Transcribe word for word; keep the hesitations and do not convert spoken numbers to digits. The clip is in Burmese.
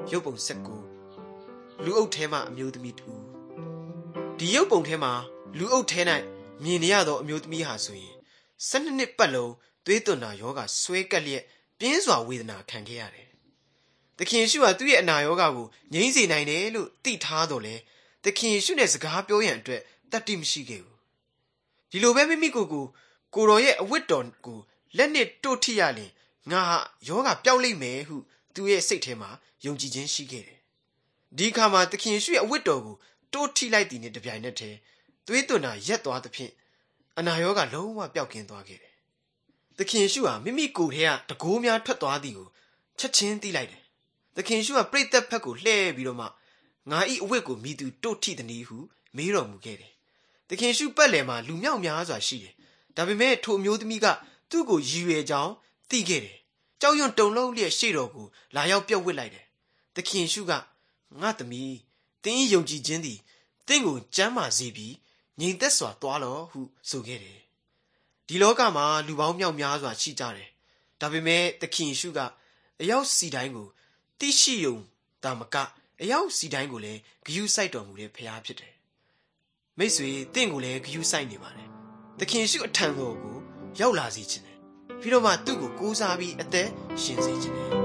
ရုပ်ပုံဆက်ကိုလူအုပ်ထဲမှာအမျိုးသမီးတူဒီရုပ်ပုံထဲမှာလူအုပ်ထဲ၌မြင်နေရသောအမျိုးသမီးဟာဆိုရင်ဆယ်နှစ်နှစ်ပတ်လုံးသွေးသွန်နာယောဂဆွဲကပ်လျက်ပြင်းစွာဝေဒနာခံခဲ့ရတယ်။သခင်ယေရှုဟာသူ့ရဲ့အနာယောဂကိုငြိမ်းစေနိုင်တယ်လို့သိထားတော့လေသခင်ယေရှုနဲ့စကားပြောရန်အတွက်တတ်တိမရှိခဲ့ဘူး။ဒီလိုပဲမိမိကိုယ်ကိုကိုတော်ရဲ့အဝတ်တော်ကိုလက်နဲ့တို့ထိရရင်ငါဟာယောဂပျောက်လိမ့်မယ်ဟုသူရဲ့စိတ်ထဲမှာယုံကြည်ခြင်းရှိခဲ့တယ်။ဒီအခါမှာသခင်ယေရှုရဲ့အဝတ်တော်ကိုတို့ထိလိုက်သည်နဲ့တပြိုင်နက်တည်းသွေးသွန်နာရက်သွားသဖြင့်အနာယောဂလုံးဝပျောက်ကင်းသွားခဲ့တယ်။သခင်ယေရှုဟာမိမိကိုယ်ထဲကတကိုးများထွက်သွားသည်ကိုချက်ချင်းသိလိုက်တယ်။သခင်ယေရှုကပရိသတ်ဘက်ကိုလှည့်ပြီးတော့မှငါ၏အဝတ်ကိုမိသူတို့ထိသည်နည်းဟုမေးတော်မူခဲ့တယ်။သခင်ယေရှုပတ်လည်မှာလူမြောက်များစွာရှိတယ်။ဒါပေမဲ့ထိုအမျိုးသမီးကသူ့ကိုရည်ရွယ်ကြောင်းသိခဲ့တယ်။ကြောက်ရွံ့တုန်လှုပ်လျက်ရှေ့တော်ကိုလာရောက်ပြုတ်ဝစ်လိုက်တယ်။သခင်ယေရှုကငါသမီးသင်၏ယုံကြည်ခြင်းသည်သင်ကိုကျမ်းမာစေပြီးငြိမ်သက်စွာသွားလော့ဟုဆိုခဲ့တယ်။ဒီလောကမှာလူပေါင်းမြောက်များစွာရှိကြတယ်။ဒါပေမဲ့သခင်ယေရှုကအယောက်စီတိုင်းကိုသိရှိယုံဒါမကအယောက်စီတိုင်းကိုလည်းဂရုစိုက်တော်မူတဲ့ဖခင်ဖြစ်တယ်။မိတ်ဆွေသင်ကိုလည်းဂရုစိုက်နေပါတယ်။သခင်ယေရှုအထံတော်ကိုရောက်လာစေခြင်းတယ်။ပြီးတော့မှသူ့ကိုကိုးစားပြီးအသက်ရှင်စေခြင်းတယ်